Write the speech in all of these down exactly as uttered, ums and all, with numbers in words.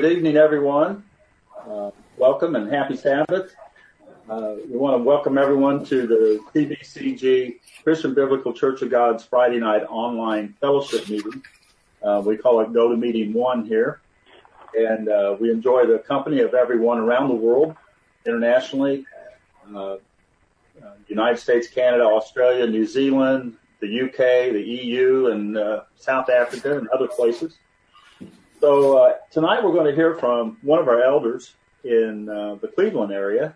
evening, everyone. Uh, welcome and happy Sabbath. Uh, we want to welcome everyone to the C B C G, Christian Biblical Church of God's Friday night online fellowship meeting. Uh, we call it Go to Meeting One here. And uh, we enjoy the company of everyone around the world, internationally, uh, uh, United States, Canada, Australia, New Zealand, the U K, the E U, and uh, South Africa, and other places. So uh, tonight we're going to hear from one of our elders in uh, the Cleveland area,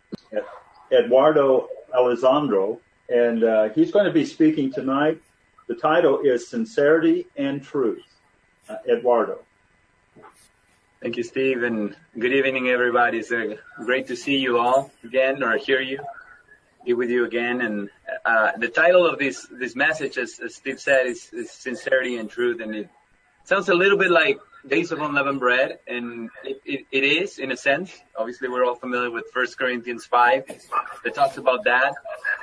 Eduardo Alessandro, and uh, he's going to be speaking tonight. The title is Sincerity and Truth. Uh, Eduardo. Thank you, Steve, and good evening, everybody. It's uh, great to see you all again, or hear you, be with you again. And uh, the title of this this message, as, as Steve said, is, is Sincerity and Truth, and it sounds a little bit like Days of Unleavened Bread, and it, it, it is, in a sense. Obviously, we're all familiar with First Corinthians five that talks about that.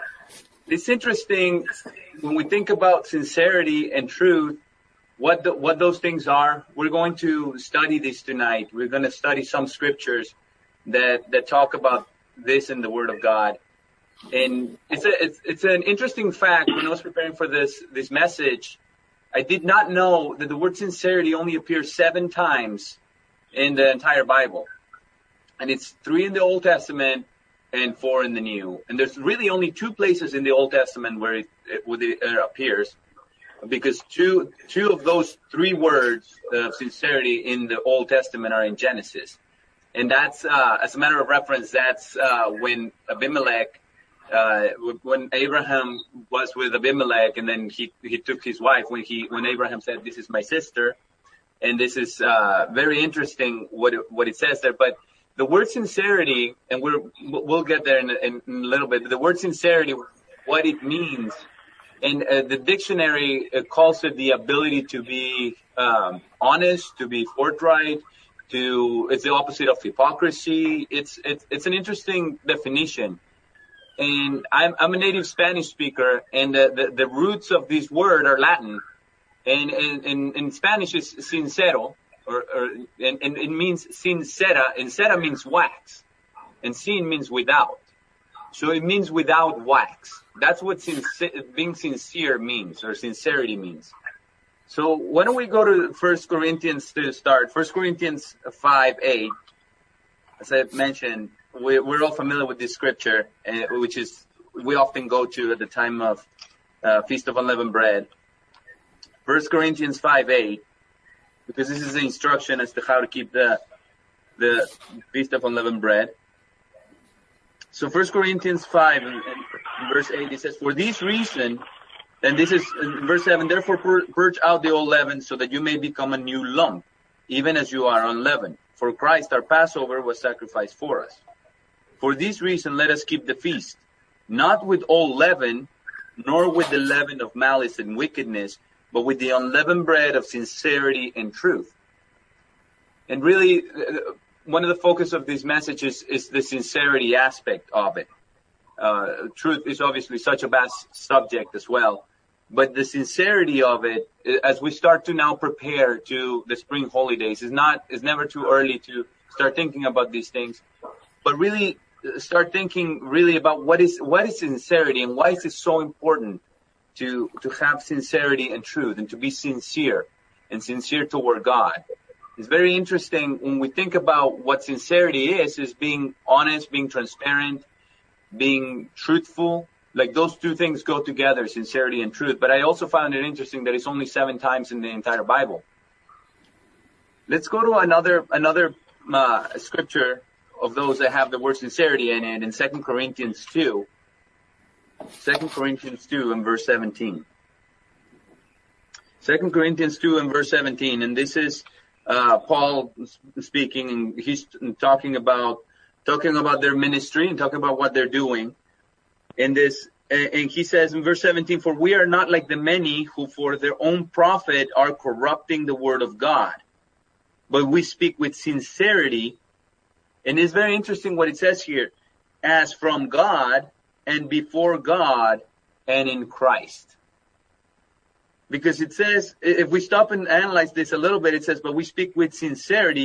It's interesting when we think about sincerity and truth, what the, what those things are. We're going to study this tonight. We're going to study some scriptures that, that talk about this in the Word of God. And it's a, it's, it's an interesting fact. When I was preparing for this, this message, I did not know that the word sincerity only appears seven times in the entire Bible. And it's three in the Old Testament and four in the New. And there's really only two places in the Old Testament where it, it, where it appears, because two two of those three words of sincerity in the Old Testament are in Genesis. And that's, uh, as a matter of reference, that's uh, when Abimelech, uh, when Abraham was with Abimelech, and then he, he took his wife, when he, when Abraham said, "This is my sister." And this is, uh, very interesting what it, what it says there. But the word sincerity, and we're, we'll get there in a, in a little bit, but the word sincerity, what it means, and uh, the dictionary uh, calls it the ability to be, um, honest, to be forthright, to, it's the opposite of hypocrisy. It's, it's, it's an interesting definition. And I'm, I'm a native Spanish speaker, and the, the, the roots of this word are Latin. And in, in Spanish it's sincero, or, or and, and it means sincera. And cera means wax, and sin means without. So it means without wax. That's what sincer- being sincere means, or sincerity means. So why don't we go to First Corinthians to start? First Corinthians five eight, as I mentioned. We're all familiar with this scripture, which is we often go to at the time of uh, Feast of Unleavened Bread. First Corinthians five eight, because this is the instruction as to how to keep the the Feast of Unleavened Bread. So First Corinthians five and, and verse eight, it says, "For this reason," and this is in verse seven, "Therefore pur- purge out the old leaven, so that you may become a new lump, even as you are unleavened. For Christ our Passover was sacrificed for us. For this reason, let us keep the feast, not with old leaven, nor with the leaven of malice and wickedness, but with the unleavened bread of sincerity and truth." And really, one of the focus of this message is, is the sincerity aspect of it. Uh, truth is obviously such a vast subject as well, but the sincerity of it, as we start to now prepare to the spring holidays, is not, is never too early to start thinking about these things, but really start thinking really about what is, what is sincerity, and why is it so important to, to have sincerity and truth, and to be sincere and sincere toward God. It's very interesting when we think about what sincerity is, is being honest, being transparent, being truthful. Like those two things go together, sincerity and truth. But I also found it interesting that it's only seven times in the entire Bible. Let's go to another, another, uh, scripture of those that have the word sincerity in it, in Second Corinthians two. Second Corinthians two and verse seventeen. Second Corinthians two and verse seventeen, and this is uh Paul speaking, and he's talking about talking about their ministry and talking about what they're doing. And this, and he says in verse seventeen, "For we are not like the many who for their own profit are corrupting the word of God, but we speak with sincerity." And it's very interesting what it says here, "as from God, and before God, and in Christ." Because it says, if we stop and analyze this a little bit, it says, "But we speak with sincerity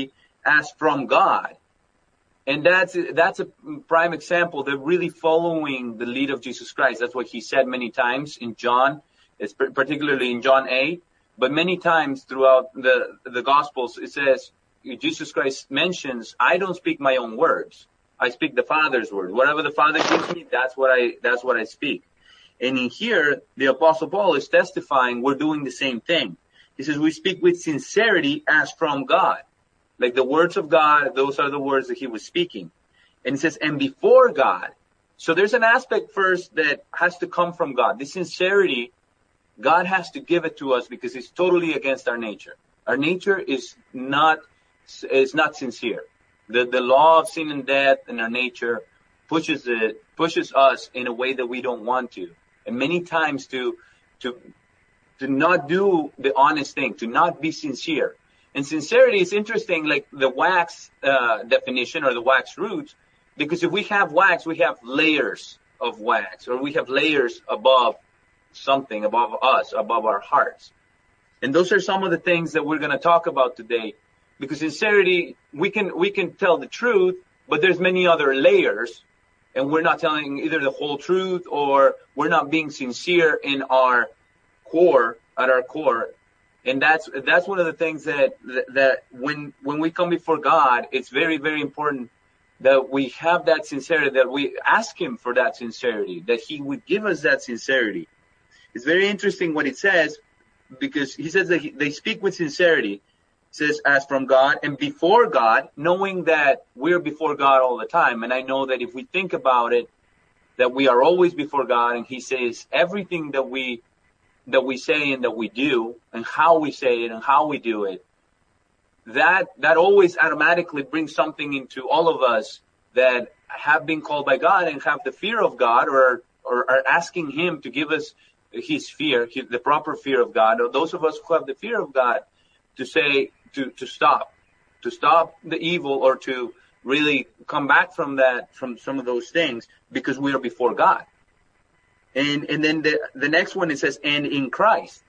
as from God. And that's that's a prime example. They're really following the lead of Jesus Christ. That's what he said many times in John, it's particularly in John eight. But many times throughout the, the Gospels, it says, Jesus Christ mentions, I don't speak my own words. I speak the Father's word. Whatever the Father gives me, that's what I that's what I speak. And in here, the Apostle Paul is testifying we're doing the same thing. He says, we speak with sincerity as from God. Like the words of God, those are the words that he was speaking. And it says, and before God. So there's an aspect first that has to come from God. This sincerity, God has to give it to us because it's totally against our nature. Our nature is not, is not sincere. The, the law of sin and death in our nature pushes it, pushes us in a way that we don't want to. And many times to, to, to not do the honest thing, to not be sincere. And sincerity is interesting, like the wax uh, definition or the wax roots, because if we have wax, we have layers of wax, or we have layers above something, above us, above our hearts. And those are some of the things that we're going to talk about today. Because sincerity, we can we can tell the truth, but there's many other layers, and we're not telling either the whole truth or we're not being sincere in our core, at our core. And that's that's one of the things that that when when we come before God, it's very, very important that we have that sincerity, that we ask him for that sincerity, that he would give us that sincerity. It's very interesting what it says, because he says that he, they speak with sincerity. It says, as from God and before God, knowing that we're before God all the time. And I know that if we think about it, that we are always before God, and he says everything that we that we say and that we do, and how we say it and how we do it, that that always automatically brings something into all of us that have been called by God and have the fear of God, or or are asking him to give us his fear, his, the proper fear of God, or those of us who have the fear of God, to say, to, to stop, to stop the evil, or to really come back from that, from some of those things, because we are before God. And, and then the, the next one, it says, and in Christ.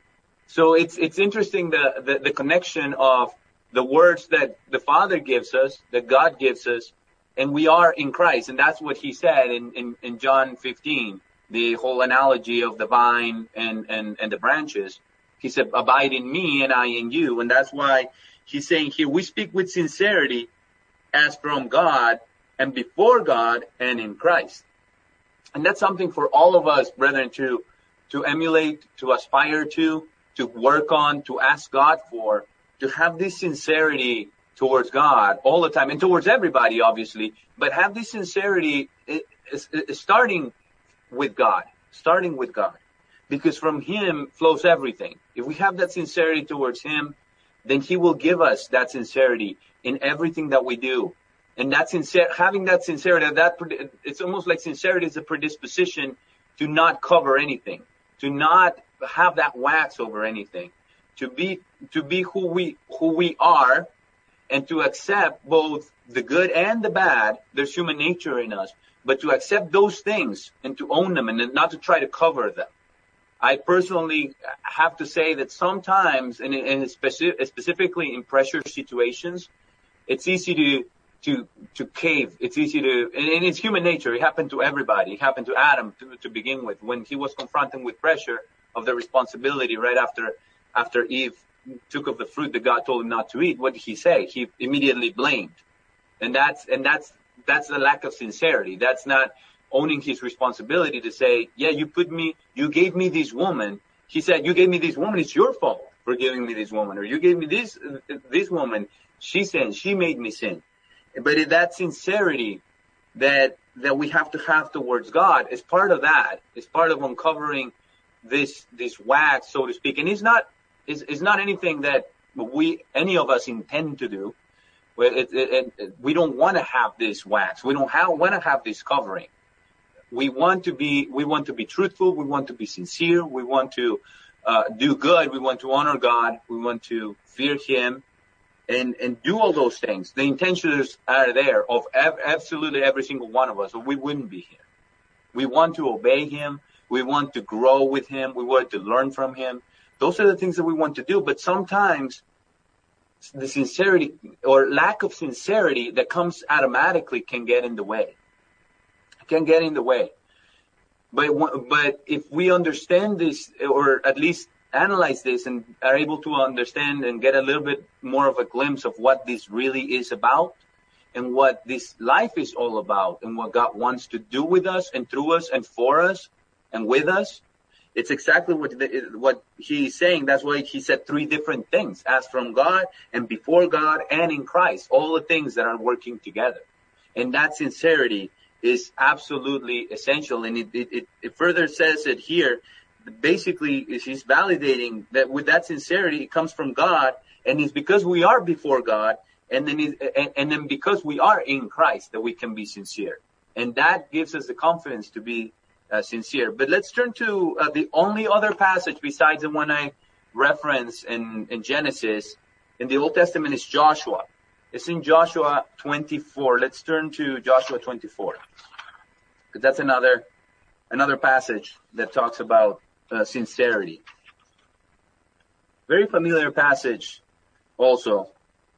So it's, it's interesting, the, the, the connection of the words that the Father gives us, that God gives us, and we are in Christ. And that's what he said in, in, in John fifteen, the whole analogy of the vine and, and, and the branches. He said, abide in me and I in you. And that's why he's saying here, we speak with sincerity as from God and before God and in Christ. And that's something for all of us, brethren, to, to emulate, to aspire to, to work on, to ask God for, to have this sincerity towards God all the time, and towards everybody, obviously, but have this sincerity it, it, it, starting with God, starting with God, because from him flows everything. If we have that sincerity towards him, then he will give us that sincerity in everything that we do. And that sincere, having that sincerity, that it's almost like sincerity is a predisposition to not cover anything, to not have that wax over anything, to be to be who we who we are, and to accept both the good and the bad. There's human nature in us, but to accept those things and to own them, and not to try to cover them. I personally have to say that sometimes, and, and speci- specifically in pressure situations, it's easy to to to cave. It's easy to, and it's human nature. It happened to everybody. It happened to Adam to, to begin with, when he was confronted with pressure of the responsibility right after after Eve took of the fruit that God told him not to eat. What did he say? He immediately blamed, and that's and that's that's the lack of sincerity. That's not owning his responsibility to say, yeah, you put me, you gave me this woman. He said, you gave me this woman. It's your fault for giving me this woman, or you gave me this this woman. She sinned. She made me sin. But it, that sincerity that that we have to have towards God is part of that. It's part of uncovering this this wax, so to speak. And it's not it's, it's not anything that we any of us intend to do. It, it, it, we don't want to have this wax. We don't have, want to have this covering. We want to be we want to be truthful. We want to be sincere. We want to uh, do good. We want to honor God. We want to fear Him. And, and do all those things. The intentions are there of ev- absolutely every single one of us, or we wouldn't be here. We want to obey Him. We want to grow with Him. We want to learn from Him. Those are the things that we want to do. But sometimes the sincerity or lack of sincerity that comes automatically can get in the way. Can get in the way. But but if we understand this, or at least analyze this, and are able to understand and get a little bit more of a glimpse of what this really is about, and what this life is all about, and what God wants to do with us and through us and for us and with us, it's exactly what the, what he's saying. That's why he said three different things: as from God, and before God, and in Christ. All the things that are working together, and that sincerity is absolutely essential. And it, it, it further says it here. Basically, he's validating that with that sincerity, it comes from God, and it's because we are before God, and then it, and, and then because we are in Christ, that we can be sincere, and that gives us the confidence to be uh, sincere. But let's turn to uh, the only other passage besides the one I reference in, in Genesis in the Old Testament is Joshua. It's in Joshua twenty-four. Let's turn to Joshua twenty-four, because that's another another passage that talks about uh, sincerity. Very familiar passage, also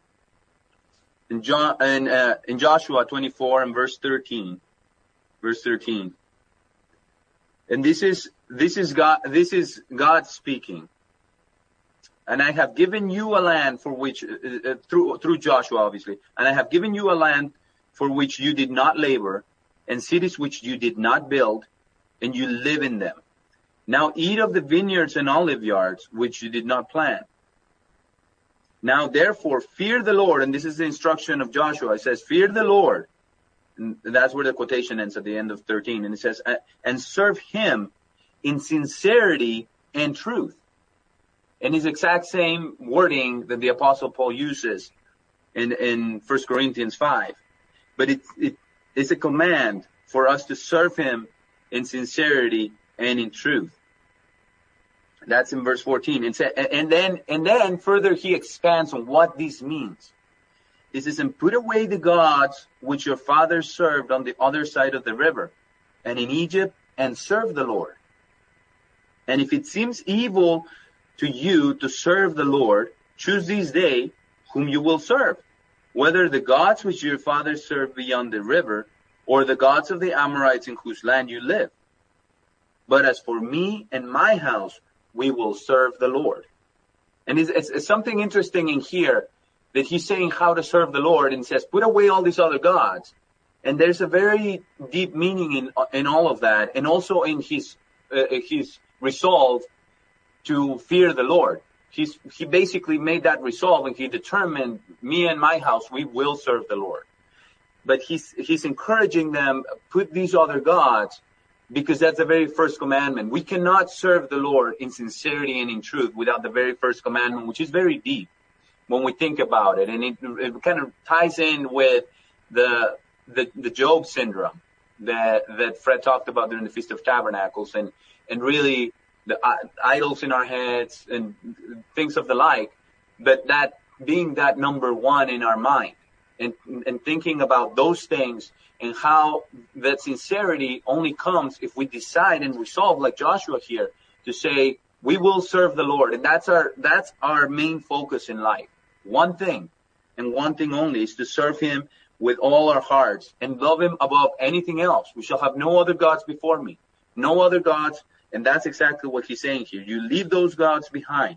in John in, uh, in Joshua twenty-four and verse thirteen. Verse thirteen. And this is this is God this is God speaking. And I have given you a land for which, uh, through through Joshua, obviously, and I have given you a land for which you did not labor, and cities which you did not build, and you live in them. Now eat of the vineyards and olive yards which you did not plant. Now therefore fear the Lord, and this is the instruction of Joshua. It says, fear the Lord, and that's where the quotation ends at the end of thirteen, and it says, and serve him in sincerity and truth. And his exact same wording that the Apostle Paul uses in, in First Corinthians five. But it, it, it's a command for us to serve him in sincerity and in truth. That's in verse fourteen. And, and then, and then further he expands on what this means. It says, and put away the gods which your fathers served on the other side of the river and in Egypt, and serve the Lord. And if it seems evil to you to serve the Lord, choose this day whom you will serve, whether the gods which your fathers served beyond the river, or the gods of the Amorites in whose land you live. But as for me and my house, we will serve the Lord. And it's, it's, it's something interesting in here that he's saying how to serve the Lord, and says, put away all these other gods. And there's a very deep meaning in in all of that, and also in his uh, his resolve to fear the Lord. He's, he basically made that resolve, and he determined, me and my house, we will serve the Lord. But he's, he's encouraging them, put these other gods, because that's the very first commandment. We cannot serve the Lord in sincerity and in truth without the very first commandment, which is very deep when we think about it. And it, it kind of ties in with the, the, the Job syndrome that, that Fred talked about during the Feast of Tabernacles, and, and really, the idols in our heads and things of the like, but that being that number one in our mind, and, and thinking about those things, and how that sincerity only comes if we decide and resolve, like Joshua here, to say, we will serve the Lord. And that's our, that's our main focus in life. One thing, and one thing only, is to serve him with all our hearts and love him above anything else. We shall have no other gods before me. No other gods. And that's exactly what he's saying here. You leave those gods behind.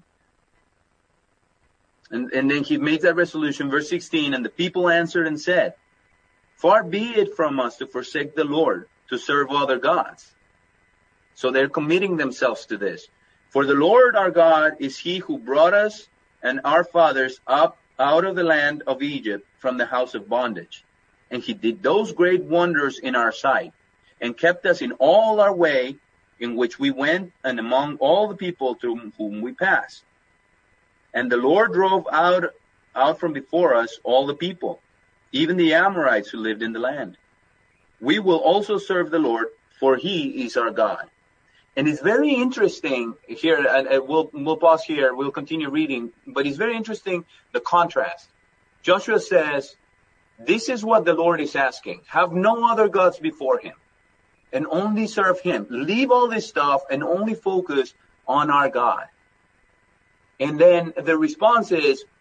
And, and then he makes that resolution, verse sixteen, and the people answered and said, far be it from us to forsake the Lord, to serve other gods. So they're committing themselves to this. For the Lord our God is he who brought us and our fathers up out of the land of Egypt from the house of bondage. And he did those great wonders in our sight, and kept us in all our way in which we went, and among all the people through whom we passed. And the Lord drove out, out from before us all the people, even the Amorites who lived in the land. We will also serve the Lord, for he is our God. And it's very interesting here, and we'll, we'll pause here, we'll continue reading, but it's very interesting, the contrast. Joshua says, this is what the Lord is asking. Have no other gods before him, and only serve him. Leave all this stuff and only focus on our God. And then the response is,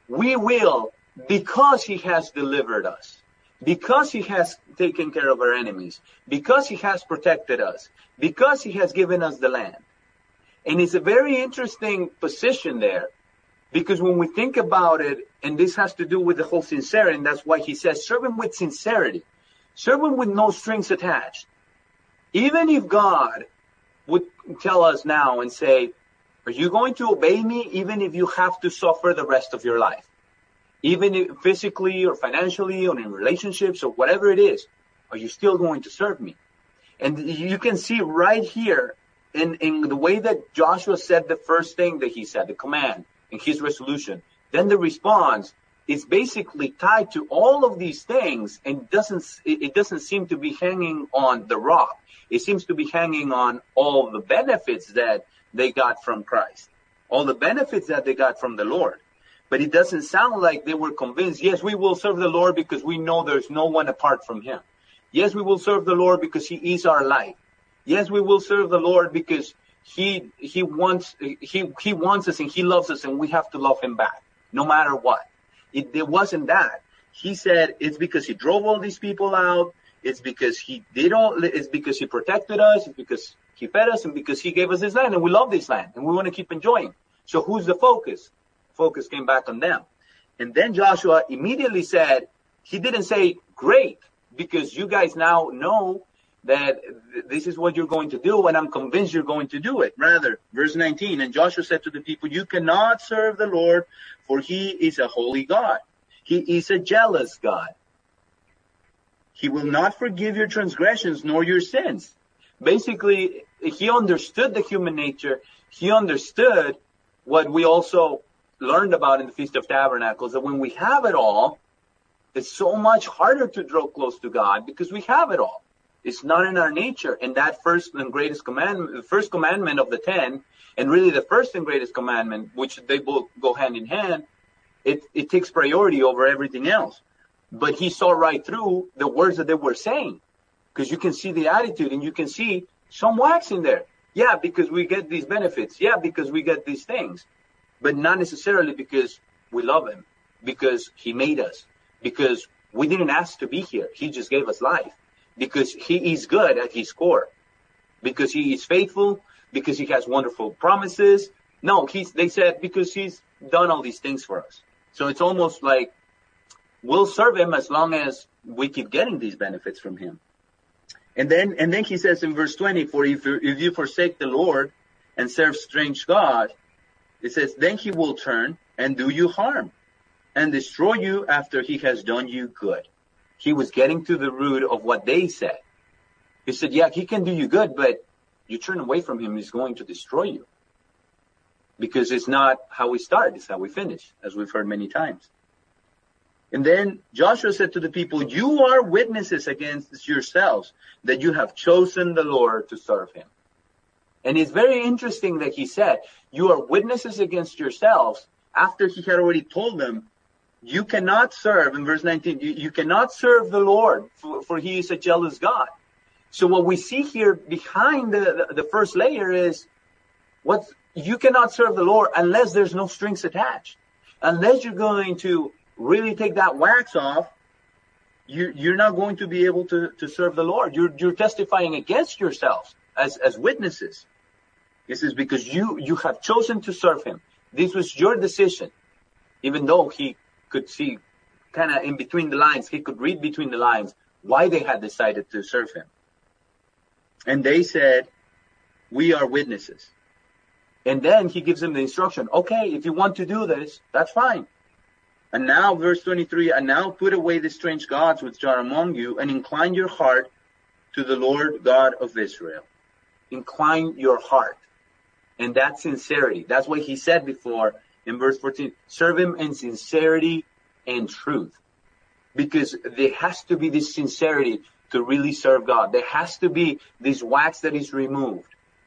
we will, because he has delivered us, because he has taken care of our enemies, because he has protected us, because he has given us the land. And it's a very interesting position there, because when we think about it, and this has to do with the whole sincerity, and that's why he says, serve him with sincerity. Serve him with no strings attached. Even if God would tell us now and say, are you going to obey me even if you have to suffer the rest of your life? Even if physically or financially or in relationships or whatever it is, are you still going to serve me? And you can see right here in, in the way that Joshua said the first thing that he said, the command and his resolution, then the response is basically tied to all of these things, and doesn't it doesn't seem to be hanging on the rock. It seems to be hanging on all the benefits that they got from Christ, all the benefits that they got from the Lord. But it doesn't sound like they were convinced, yes, we will serve the Lord because we know there's no one apart from him. Yes, we will serve the Lord because he is our life. Yes, we will serve the Lord because he he wants he he wants us and he loves us and we have to love him back, no matter what. It, it wasn't that. He said it's because he drove all these people out. It's because he did all, it's because he protected us. It's because he fed us and because he gave us this land and we love this land and we want to keep enjoying. So who's the focus? Focus came back on them. And then Joshua immediately said, he didn't say, great, because you guys now know that th- this is what you're going to do and I'm convinced you're going to do it. Rather, verse nineteen, and Joshua said to the people, you cannot serve the Lord, for he is a holy God. He is a jealous God. He will not forgive your transgressions nor your sins. Basically, he understood the human nature. He understood what we also learned about in the Feast of Tabernacles, that when we have it all, it's so much harder to draw close to God because we have it all. It's not in our nature. And that first and greatest commandment, the first commandment of the ten, and really the first and greatest commandment, which they both go hand in hand, it, it takes priority over everything else. But he saw right through the words that they were saying, because you can see the attitude and you can see some wax in there. Yeah, because we get these benefits. Yeah, because we get these things. But not necessarily because we love him, because he made us, because we didn't ask to be here. He just gave us life, because he is good at his core, because he is faithful, because he has wonderful promises. No, he's, they said because he's done all these things for us. So it's almost like we'll serve him as long as we keep getting these benefits from him. And then, and then he says in verse twenty, for if you, if you forsake the Lord and serve strange gods, it says, then he will turn and do you harm and destroy you after he has done you good. He was getting to the root of what they said. He said, yeah, he can do you good, but you turn away from him, he's going to destroy you. Because it's not how we start, it's how we finish, as we've heard many times. And then Joshua said to the people, you are witnesses against yourselves that you have chosen the Lord to serve him. And it's very interesting that he said, you are witnesses against yourselves, after he had already told them, you cannot serve, in verse nineteen, you, you cannot serve the Lord, for, for he is a jealous God. So what we see here behind the, the, the first layer is, what you cannot serve the Lord unless there's no strings attached. Unless you're going to really take that wax off, you, you're not going to be able to, to serve the Lord. You're, you're testifying against yourselves as, as witnesses. This is because you, you have chosen to serve him. This was your decision. Even though he could see kind of in between the lines, he could read between the lines why they had decided to serve him. And they said, we are witnesses. And then he gives them the instruction, okay, if you want to do this, that's fine. And now, verse twenty-three, and now put away the strange gods which are among you, and incline your heart to the Lord God of Israel. Incline your heart. And that's sincerity. That's what he said before in verse fourteen. Serve him in sincerity and truth. Because there has to be this sincerity to really serve God. There has to be this wax that is removed.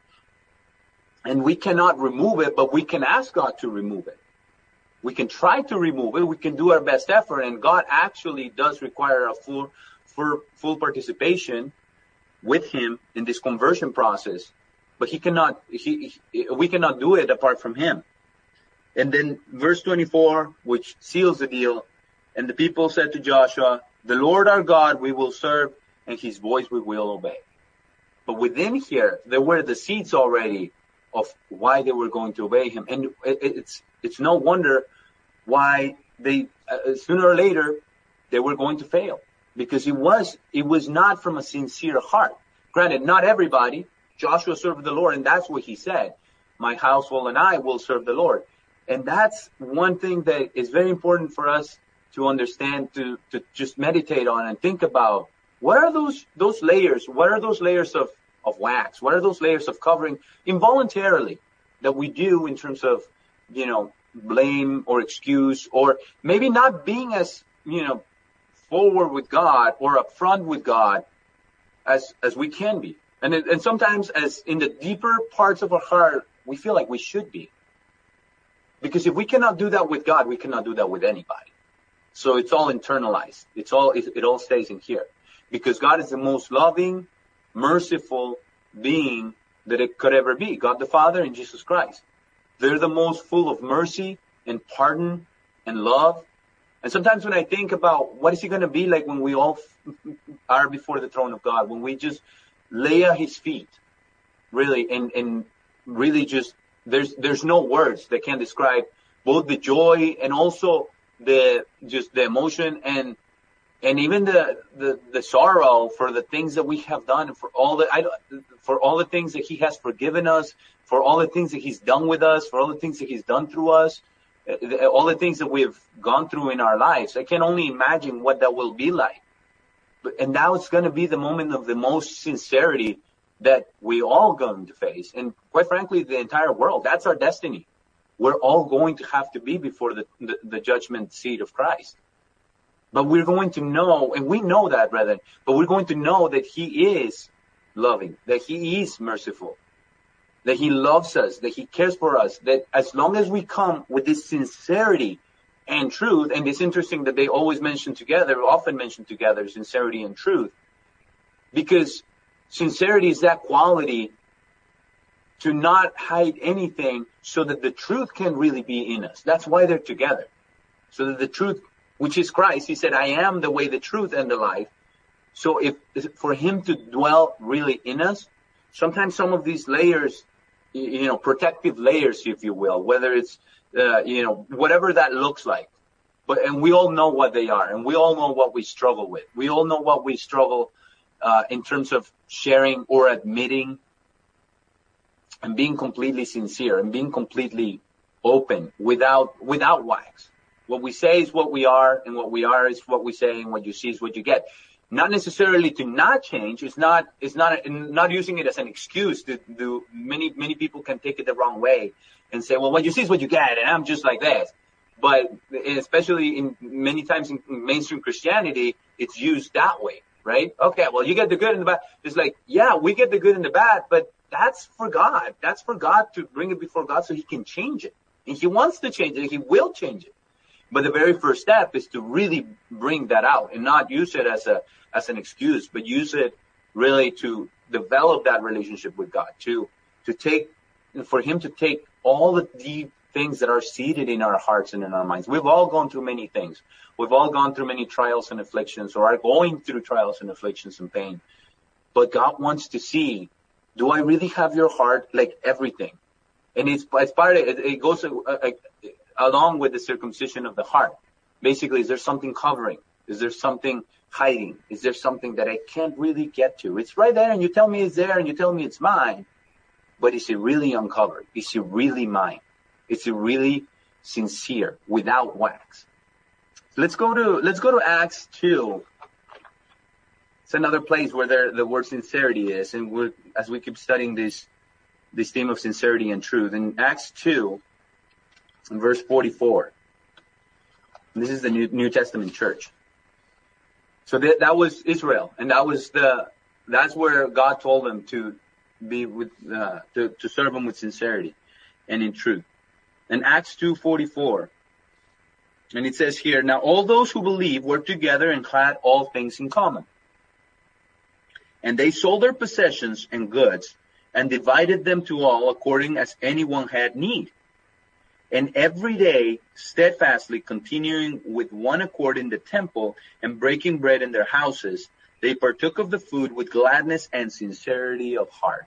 And we cannot remove it, but we can ask God to remove it. We can try to remove it. We can do our best effort. And God actually does require a full, full, full participation with him in this conversion process. But he cannot, he, he, we cannot do it apart from him. And then verse twenty-four, which seals the deal. And the people said to Joshua, the Lord our God we will serve, and his voice we will obey. But within here, there were the seeds already of why they were going to obey him. And it's it's no wonder why they, uh, sooner or later, they were going to fail. Because it was, it was not from a sincere heart. Granted, not everybody. Joshua served the Lord, and that's what he said. My household and I will serve the Lord. And that's one thing that is very important for us to understand, to, to just meditate on and think about. What are those, those layers? What are those layers of, of wax? What are those layers of covering involuntarily that we do in terms of, you know, blame or excuse, or maybe not being as, you know, forward with God or upfront with God as, as we can be. And, it, and sometimes as in the deeper parts of our heart, we feel like we should be. Because if we cannot do that with God, we cannot do that with anybody. So it's all internalized. It's all, it, it all stays in here. Because God is the most loving, merciful being that it could ever be. God the Father and Jesus Christ. They're the most full of mercy and pardon and love. And sometimes when I think about what is he going to be like when we all are before the throne of God, when we just lay at his feet, really, and, and really just, there's, there's no words that can describe both the joy and also the, just the emotion and, and even the, the, the sorrow for the things that we have done and for all the, I, for all the things that he has forgiven us, for all the things that he's done with us, for all the things that he's done through us, all the things that we've gone through in our lives. I can only imagine what that will be like. But, and now it's going to be the moment of the most sincerity that we all going to face. And quite frankly, the entire world, that's our destiny. We're all going to have to be before the, the, the judgment seat of Christ. But we're going to know, and we know that, brethren, but we're going to know that he is loving, that he is merciful, that he loves us, that he cares for us, that as long as we come with this sincerity and truth, and it's interesting that they always mention together, often mention together, sincerity and truth, because sincerity is that quality to not hide anything so that the truth can really be in us. That's why they're together. So that the truth, which is Christ, he said, I am the way, the truth, and the life. So if, for him to dwell really in us, sometimes some of these layers, you know, protective layers, if you will, whether it's, uh, you know, whatever that looks like. But, and we all know what they are, and we all know what we struggle with. We all know what we struggle, uh, in terms of sharing or admitting and being completely sincere and being completely open without, without wax. What we say is what we are, and what we are is what we say, and what you see is what you get. Not necessarily to not change. It's not, it's not, not using it as an excuse to do. Many, many people can take it the wrong way and say, well, what you see is what you get, and I'm just like this. But especially in many times in mainstream Christianity, it's used that way, right? Okay, well, you get the good and the bad. It's like, yeah, we get the good and the bad, but that's for God. That's for God to bring it before God so he can change it. And he wants to change it. He will change it. But the very first step is to really bring that out and not use it as a, as an excuse, but use it really to develop that relationship with God, to, to take, for him to take all the deep things that are seated in our hearts and in our minds. We've all gone through many things. We've all gone through many trials and afflictions, or are going through trials and afflictions and pain. But God wants to see, do I really have your heart like everything? And it's, it's part of it, it goes uh, uh, along with the circumcision of the heart. Basically, is there something covering? Is there something hiding? Is there something that I can't really get to? It's right there, and you tell me it's there, and you tell me it's mine. But is it really uncovered? Is it really mine? Is it really sincere, without wax? Let's go to let's go to Acts two. It's another place where there, the word sincerity is, and we're, as we keep studying this this theme of sincerity and truth. In Acts two, in verse forty-four, this is the New, New Testament church. So that, that was Israel, and that was the that's where God told them to be with uh, to to serve Him with sincerity and in truth. In Acts two forty-four, and it says here, now all those who believed were together and had all things in common, and they sold their possessions and goods and divided them to all according as anyone had need. and every day steadfastly continuing with one accord in the temple and breaking bread in their houses, they partook of the food with gladness and sincerity of heart,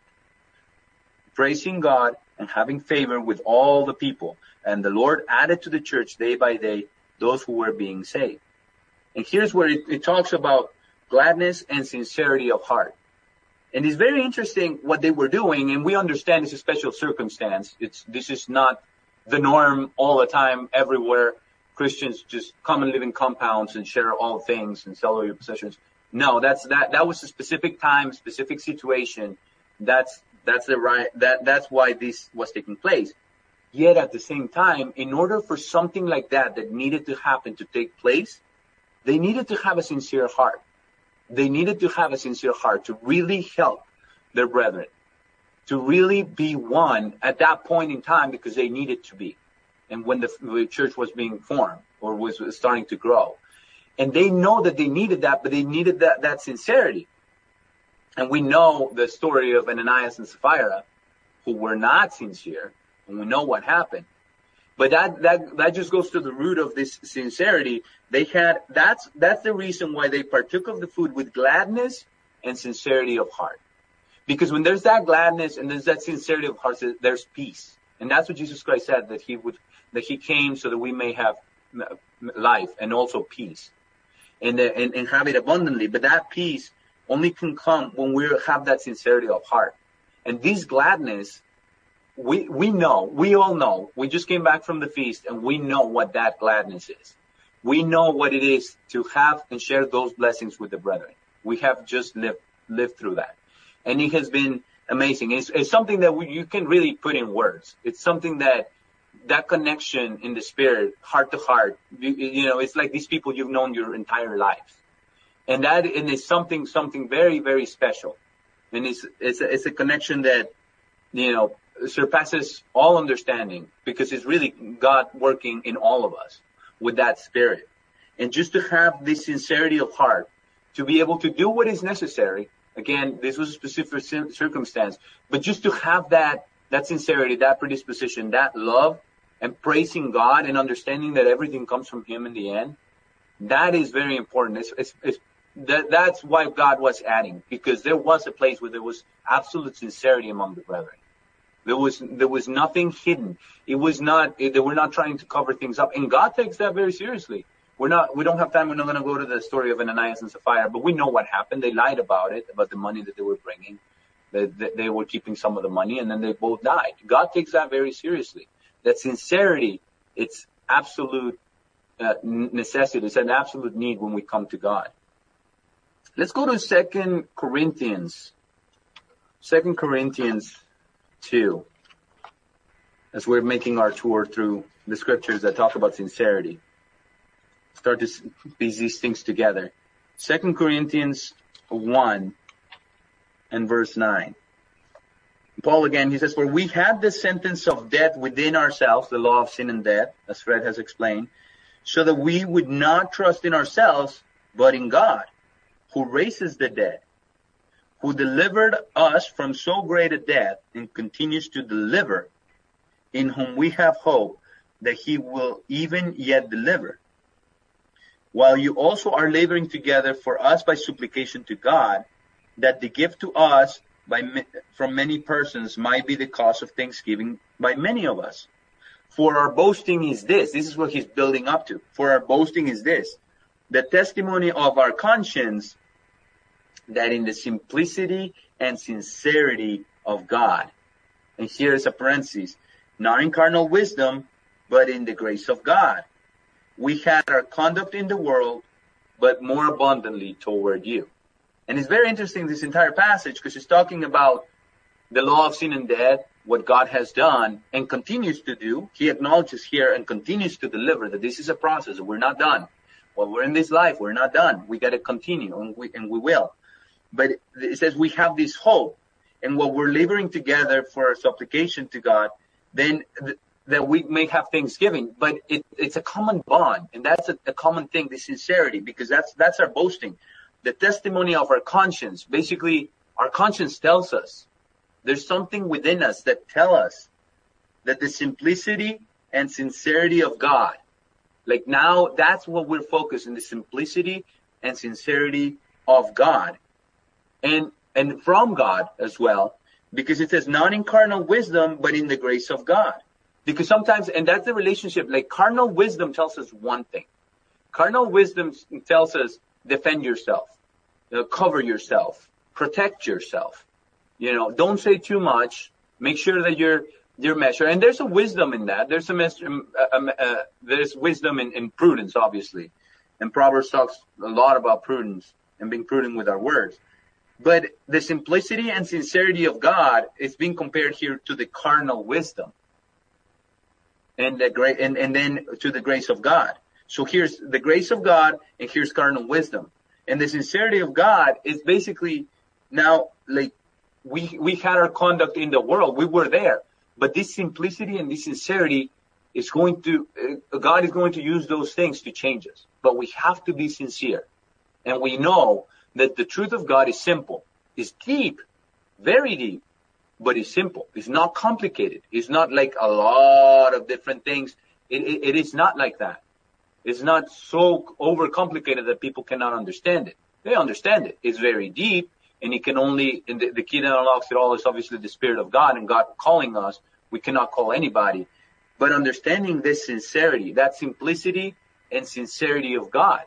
praising God and having favor with all the people. And the Lord added to the church day by day those who were being saved. And here's where it, it talks about gladness and sincerity of heart. And it's very interesting what they were doing, and we understand it's a special circumstance. It's this is not the norm all the time, everywhere. Christians just come and live in compounds and share all things and sell all your possessions. No, that's that. That was a specific time, specific situation. That's that's the right. That that's why this was taking place. Yet at the same time, in order for something like that that needed to happen to take place, they needed to have a sincere heart. They needed to have a sincere heart to really help their brethren, to really be one at that point in time, because they needed to be. And when the, the church was being formed or was starting to grow. And they know that they needed that, but they needed that, that sincerity. And we know the story of Ananias and Sapphira, who were not sincere, and we know what happened. But that, that, that just goes to the root of this sincerity. They had, that's, that's the reason why they partook of the food with gladness and sincerity of heart. Because when there's that gladness and there's that sincerity of heart, there's peace. And that's what Jesus Christ said, that he would, that he came so that we may have life and also peace. And, and, and have it abundantly. But that peace only can come when we have that sincerity of heart. And this gladness, we, we know, we all know, we just came back from the feast and we know what that gladness is. We know what it is to have and share those blessings with the brethren. We have just lived, lived through that. And it has been amazing. It's, it's something that we, you can really put in words. It's something that, that connection in the spirit, heart to heart, you, you know, it's like these people you've known your entire lives. And that, and it's something, something very, very special. And it's, it's a, it's a connection that, you know, surpasses all understanding, because it's really God working in all of us with that spirit. And just to have this sincerity of heart, to be able to do what is necessary. Again, this was a specific circumstance, but just to have that, that sincerity, that predisposition, that love, and praising God and understanding that everything comes from Him in the end, that is very important. It's, it's, it's, that, that's why God was adding, because there was a place where there was absolute sincerity among the brethren. There was, there was nothing hidden. It was not, they were not trying to cover things up. And God takes that very seriously. We're not, we don't have time. We're not going to go to the story of Ananias and Sapphira, but we know what happened. They lied about it, about the money that they were bringing. They, they, they were keeping some of the money, and then they both died. God takes that very seriously. That sincerity, it's absolute uh, necessity. It's an absolute need when we come to God. Let's go to Second Corinthians. Second Corinthians two. As we're making our tour through the scriptures that talk about sincerity. Start to piece these things together. Second Corinthians one and verse nine. Paul again, he says, for we had the sentence of death within ourselves, the law of sin and death, as Fred has explained, so that we would not trust in ourselves, but in God, who raises the dead, who delivered us from so great a death and continues to deliver, in whom we have hope that he will even yet deliver. While you also are laboring together for us by supplication to God, that the gift to us by from many persons might be the cause of thanksgiving by many of us. For our boasting is this. This is what he's building up to. For our boasting is this, the testimony of our conscience, that in the simplicity and sincerity of God. And here is a parenthesis. Not in carnal wisdom, but in the grace of God. We had our conduct in the world, but more abundantly toward you. And it's very interesting, this entire passage, because it's talking about the law of sin and death, what God has done and continues to do. He acknowledges here and continues to deliver that this is a process. We're not done. While we're in this life, we're not done. We got to continue, and we, and we will. But it says we have this hope. And while we're laboring together for our supplication to God, then th- that we may have thanksgiving. But it, it's a common bond, and that's a, a common thing, the sincerity, because that's that's our boasting. The testimony of our conscience. Basically, our conscience tells us. There's something within us that tell us that the simplicity and sincerity of God. Like now, that's what we're focused on, the simplicity and sincerity of God. And and from God as well, because it says not in carnal wisdom, but in the grace of God. Because sometimes, and that's the relationship, like carnal wisdom tells us one thing. Carnal wisdom tells us defend yourself, you know, cover yourself, protect yourself. You know, don't say too much. Make sure that you're you're measured. And there's a wisdom in that. There's a uh, uh, there's wisdom in, in prudence, obviously. And Proverbs talks a lot about prudence and being prudent with our words. But the simplicity and sincerity of God is being compared here to the carnal wisdom, and the great, and, and then to the grace of God. So here's the grace of God, and here's carnal wisdom. And the sincerity of God is basically now like we we had our conduct in the world, we were there, but this simplicity and this sincerity is going to uh, God is going to use those things to change us. But we have to be sincere, and we know that the truth of God is simple, is deep, very deep, but it's simple. It's not complicated. It's not like a lot of different things. It, it, it is not like that. It's not so overcomplicated that people cannot understand it. They understand it. It's very deep, and it can only, and the, the key that unlocks it all is obviously the Spirit of God and God calling us. We cannot call anybody. But understanding this sincerity, that simplicity and sincerity of God,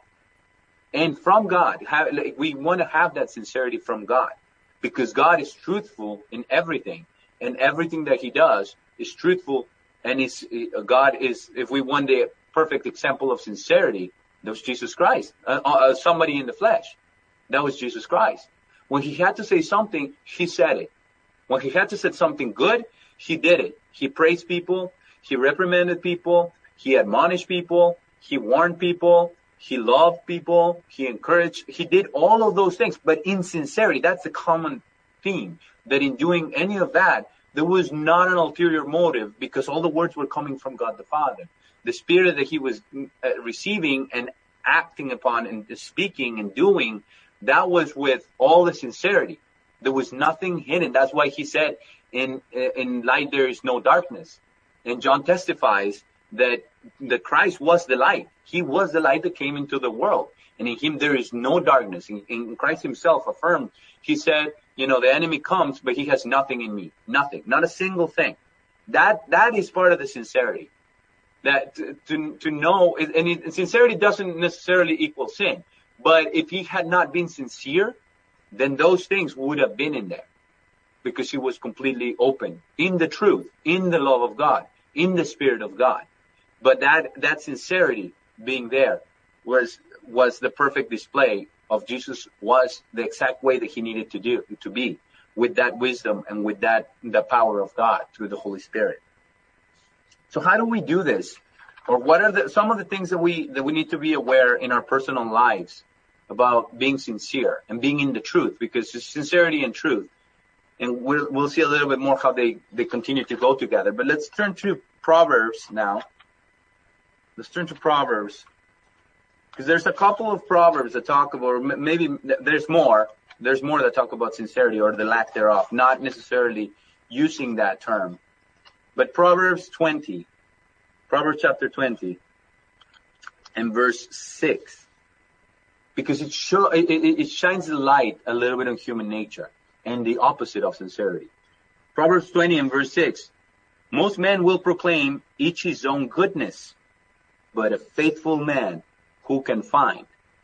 and from God, have, like, we want to have that sincerity from God, because God is truthful in everything, and everything that He does is truthful. And is God is, if we want the perfect example of sincerity, that was Jesus Christ, uh, uh, somebody in the flesh. That was Jesus Christ. When He had to say something, He said it. When He had to say something good, He did it. He praised people. He reprimanded people. He admonished people. He warned people. He loved people. He encouraged. He did all of those things, but in sincerity. That's the common theme, that in doing any of that, there was not an ulterior motive, because all the words were coming from God the Father. The Spirit that He was uh, receiving and acting upon and speaking and doing, that was with all the sincerity. There was nothing hidden. That's why He said, in in light there is no darkness. And John testifies that the Christ was the light. He was the light that came into the world. And in Him there is no darkness. In, in Christ Himself affirmed, He said, you know, the enemy comes, but he has nothing in me. Nothing. Not a single thing. That that is part of the sincerity. That to to, to know, and it, sincerity doesn't necessarily equal sin. But if He had not been sincere, then those things would have been in there, because He was completely open in the truth, in the love of God, in the Spirit of God. But that that sincerity being there was was the perfect display of Jesus, was the exact way that He needed to do to be, with that wisdom and with that the power of God through the Holy Spirit. So how do we do this? Or what are the, some of the things that we that we need to be aware in our personal lives about being sincere and being in the truth? Because it's sincerity and truth. And we'll, we'll see a little bit more how they, they continue to go together. But let's turn to Proverbs now. Let's turn to Proverbs. Because there's a couple of Proverbs that talk about, or maybe there's more. There's more that talk about sincerity or the lack thereof, not necessarily using that term. But Proverbs twenty, Proverbs chapter twenty, and verse six. Because it, show, it, it, it shines the light a little bit on human nature and the opposite of sincerity. Proverbs twenty and verse six. Most men will proclaim each his own goodness, but a faithful man who can find?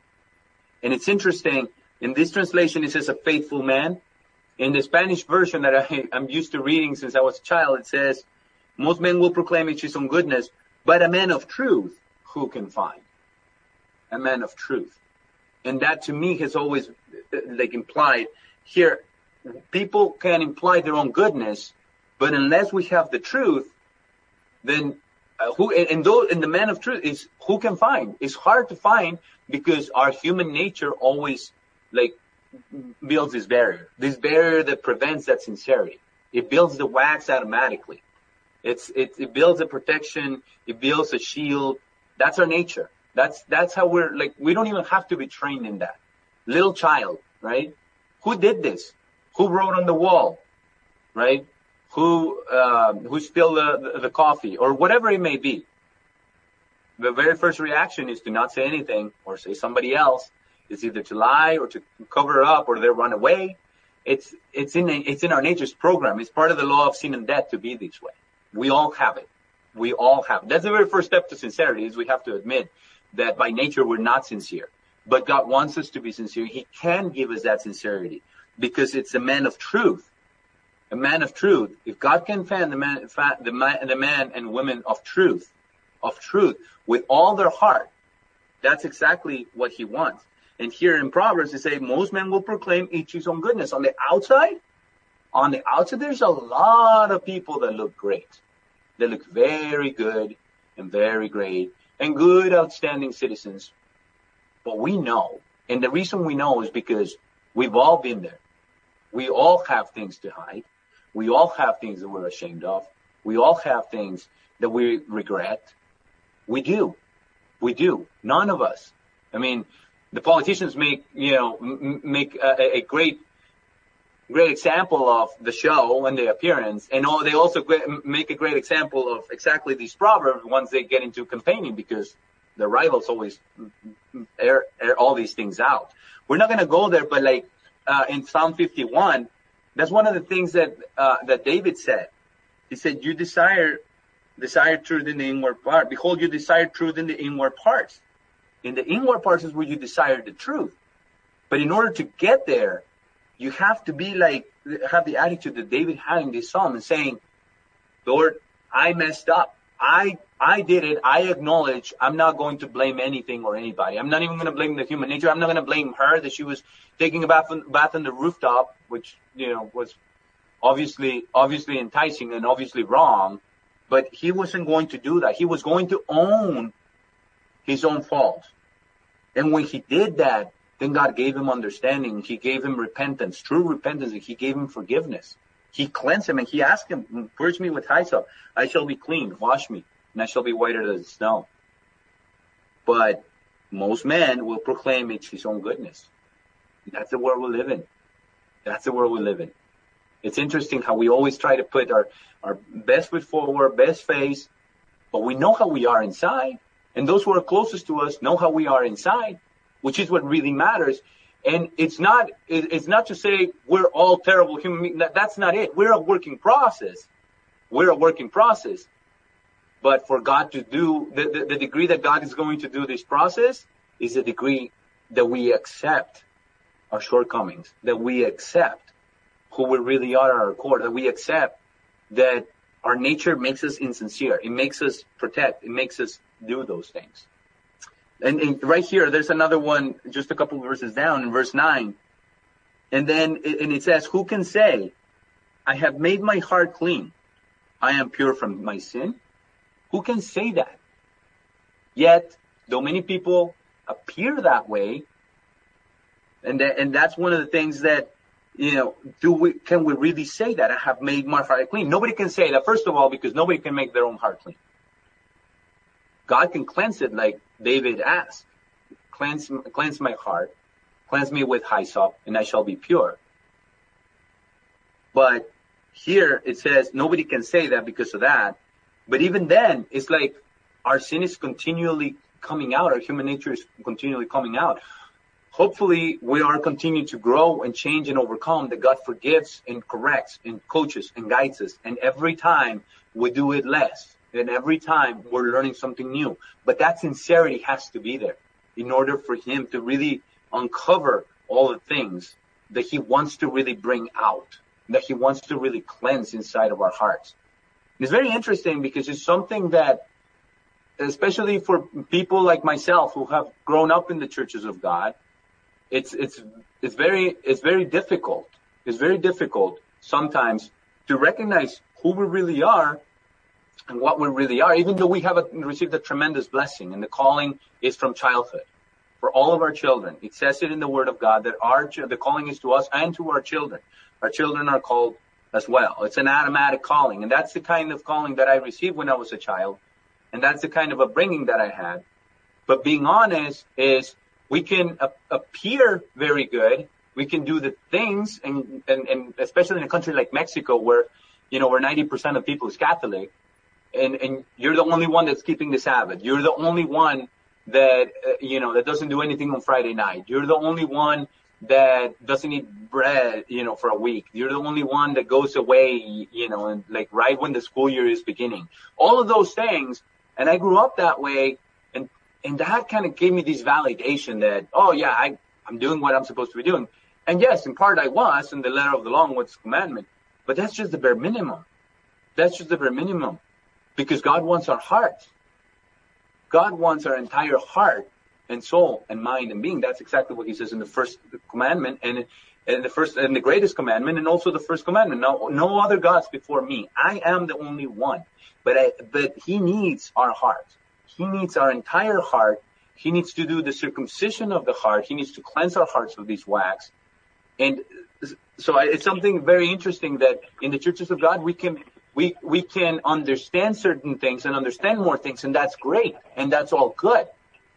And it's interesting, in this translation it says a faithful man. In the Spanish version that I, I'm used to reading since I was a child, it says, most men will proclaim each his own goodness, but a man of truth who can find? A man of truth. And that to me has always like implied here, people can imply their own goodness, but unless we have the truth, then uh, who and, and those and the man of truth is who can find? It's hard to find, because our human nature always like builds this barrier, this barrier that prevents that sincerity. It builds the wax automatically. It's it, it builds a protection. It builds a shield. That's our nature. That's that's how we're like. We don't even have to be trained in that. Little child, right? Who did this? Who wrote on the wall, right? who uh, who spilled the, the, the coffee, or whatever it may be. The very first reaction is to not say anything or say somebody else. It's either to lie or to cover up or they run away. It's it's in it's in our nature's program. It's part of the law of sin and death to be this way. We all have it. We all have it. That's the very first step to sincerity, is we have to admit that by nature we're not sincere. But God wants us to be sincere. He can give us that sincerity because it's a man of truth. A man of truth. If God can find the man, the man, the man and women of truth, of truth, with all their heart, that's exactly what He wants. And here in Proverbs, they say most men will proclaim each his own goodness. On the outside, on the outside, there's a lot of people that look great. They look very good and very great and good, outstanding citizens. But we know, and the reason we know is because we've all been there. We all have things to hide. We all have things that we're ashamed of. We all have things that we regret. We do. We do. None of us. I mean, the politicians make, you know, m- make a, a great, great example of the show and the appearance, and all, they also make a great example of exactly these proverbs once they get into campaigning, because the rivals always air, air all these things out. We're not going to go there, but like uh, in Psalm fifty-one, that's one of the things that uh, that David said. He said, "You desire desire truth in the inward part. Behold, you desire truth in the inward parts." In the inward parts is where you desire the truth. But in order to get there, you have to be like, have the attitude that David had in this psalm and saying, Lord, I messed up. I, I did it. I acknowledge. I'm not going to blame anything or anybody. I'm not even going to blame the human nature. I'm not going to blame her that she was taking a bath, bath on the rooftop, which, you know, was obviously, obviously enticing and obviously wrong. But he wasn't going to do that. He was going to own his own faults. And when he did that, then God gave him understanding. He gave him repentance, true repentance. And He gave him forgiveness. He cleansed him, and He asked him, "Purge me with hyssop. I shall be clean. Wash me, and I shall be whiter than snow." But most men will proclaim it's his own goodness. That's the world we live in. That's the world we live in. It's interesting how we always try to put our, our best foot forward, best face, but we know how we are inside. And those who are closest to us know how we are inside, which is what really matters. And it's not, it's not to say we're all terrible human beings. That's not it. We're a working process. We're a working process. But for God to do, the, the, the degree that God is going to do this process is a degree that we accept our shortcomings, that we accept who we really are at our core, that we accept that our nature makes us insincere. It makes us protect. It makes us do those things. And, and right here, there's another one, just a couple of verses down in verse nine. And then, and it says, "Who can say, I have made my heart clean. I am pure from my sin?" Who can say that? Yet, though many people appear that way, and that, and that's one of the things that, you know, do we, can we really say that? I have made my heart clean. Nobody can say that, first of all, because nobody can make their own heart clean. God can cleanse it like David asked. Cleanse, cleanse my heart, cleanse me with hyssop, and I shall be pure. But here it says nobody can say that because of that. But even then, it's like our sin is continually coming out. Our human nature is continually coming out. Hopefully, we are continuing to grow and change and overcome, that God forgives and corrects and coaches and guides us. And every time we do it less. And every time we're learning something new. But that sincerity has to be there in order for Him to really uncover all the things that He wants to really bring out, that He wants to really cleanse inside of our hearts. It's very interesting because it's something that, especially for people like myself who have grown up in the churches of God, it's it's it's very it's very difficult. It's very difficult sometimes to recognize who we really are and what we really are, even though we have a, received a tremendous blessing, and the calling is from childhood for all of our children. It says it in the Word of God that our the calling is to us and to our children. Our children are called as well. It's an automatic calling, and that's the kind of calling that I received when I was a child, and that's the kind of upbringing that I had. But being honest is we can a- appear very good. We can do the things, and, and, and especially in a country like Mexico, where you know, where ninety percent of people is Catholic, and, and you're the only one that's keeping the Sabbath. You're the only one that, uh, you know, that doesn't do anything on Friday night. You're the only one that doesn't eat bread, you know, for a week. You're the only one that goes away, you know, and like right when the school year is beginning. All of those things. And I grew up that way. And, and that kind of gave me this validation that, oh yeah, I, I'm doing what I'm supposed to be doing. And yes, in part I was, in the letter of the law and what's commandment. But that's just the bare minimum. That's just the bare minimum. Because God wants our heart. God wants our entire heart and soul and mind and being. That's exactly what he says in the first commandment and, and the first and the greatest commandment, and also the first commandment. No, no other gods before me. I am the only one. But I, but he needs our heart. He needs our entire heart. He needs to do the circumcision of the heart. He needs to cleanse our hearts of these wax. And so it's something very interesting that in the churches of God, we can, we, we can understand certain things and understand more things, and that's great. And that's all good.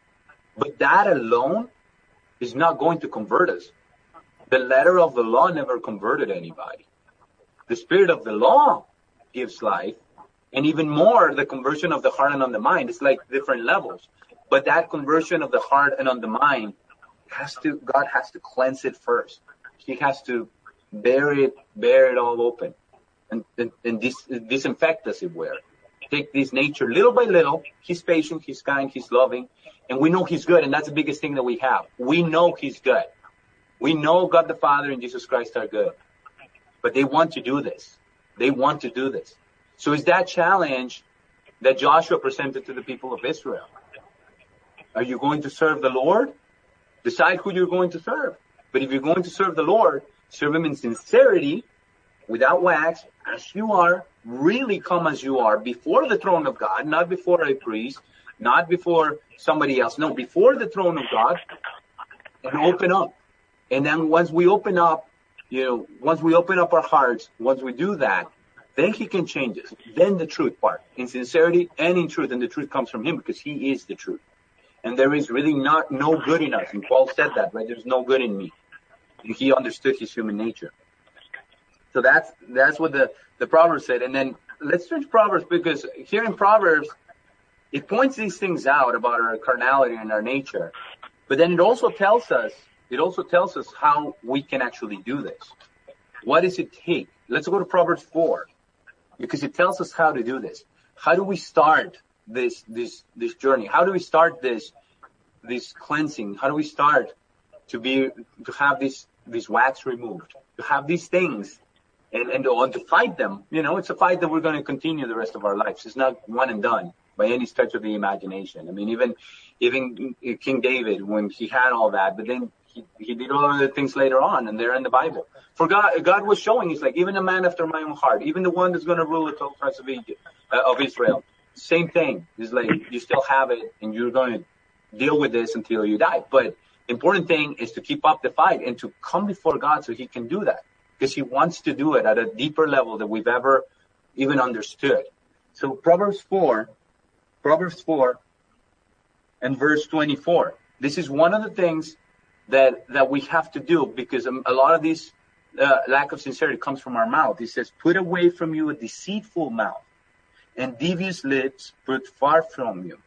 But that alone is not going to convert us. The letter of the law never converted anybody. The spirit of the law gives life, and even more, the conversion of the heart and on the mind. It's like different levels. But that conversion of the heart and on the mind has to, God has to cleanse it first. He has to bear it, bear it all open and, and, and dis, disinfect, as it were. Take this nature little by little. He's patient, he's kind, he's loving, and we know he's good, and that's the biggest thing that we have. We know he's good. We know God the Father and Jesus Christ are good. But they want to do this. They want to do this. So it's that challenge that Joshua presented to the people of Israel. Are you going to serve the Lord? Decide who you're going to serve. But if you're going to serve the Lord, serve him in sincerity, without wax, as you are, really come as you are, before the throne of God, not before a priest, not before somebody else. No, before the throne of God, and open up. And then once we open up, you know, once we open up our hearts, once we do that, then he can change us. Then the truth part, in sincerity and in truth, and the truth comes from him because he is the truth. And there is really not no good in us. And Paul said that, right? There's no good in me. And he understood his human nature. So that's that's what the, the Proverbs said. And then let's turn to Proverbs, because here in Proverbs, it points these things out about our carnality and our nature. But then it also tells us, it also tells us how we can actually do this. What does it take? Let's go to Proverbs four, because it tells us how to do this. How do we start this this this journey? How do we start this this cleansing? How do we start to be to have this this wax removed, to have these things, and and to, and to fight them? You know, it's a fight that we're going to continue the rest of our lives. It's not one and done by any stretch of the imagination. I mean, even even King David, when he had all that, but then he, he did all of the things later on, and they're in the Bible. For God, God was showing, he's like, even a man after my own heart, even the one that's going to rule the twelve tribes of Egypt, uh, of Israel. Same thing. It's like, you still have it, and you're going to deal with this until you die. But the important thing is to keep up the fight and to come before God so he can do that, because he wants to do it at a deeper level than we've ever even understood. So Proverbs four, Proverbs four and verse twenty-four. This is one of the things that, that we have to do, because a lot of this uh, lack of sincerity comes from our mouth. It says, put away from you a deceitful mouth, and devious lips put far from you.